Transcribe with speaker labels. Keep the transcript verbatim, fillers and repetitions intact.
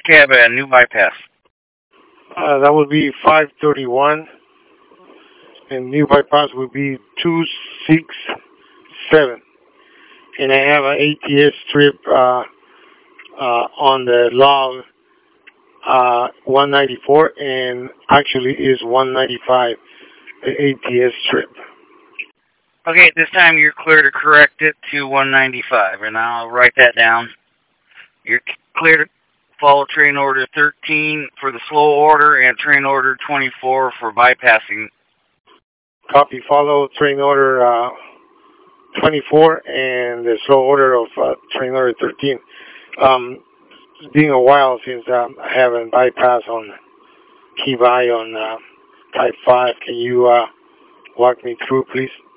Speaker 1: cab at new bypass?
Speaker 2: Uh, that would be five thirty-one, and new bypass would be two six seven. And I have an A T S strip uh, uh, on the log uh, one ninety-four, and actually is one ninety-five, the A T S strip.
Speaker 1: Okay, at this time you're clear to correct it to one ninety-five, and I'll write that down. You're clear to follow train order thirteen for the slow order and train order twenty-four for bypassing.
Speaker 2: Copy, follow train order uh, twenty-four and the slow order of uh, train order thirteen. Um, it's been a while since um, I haven't bypassed on key by on uh, type five. Can you uh, walk me through, please?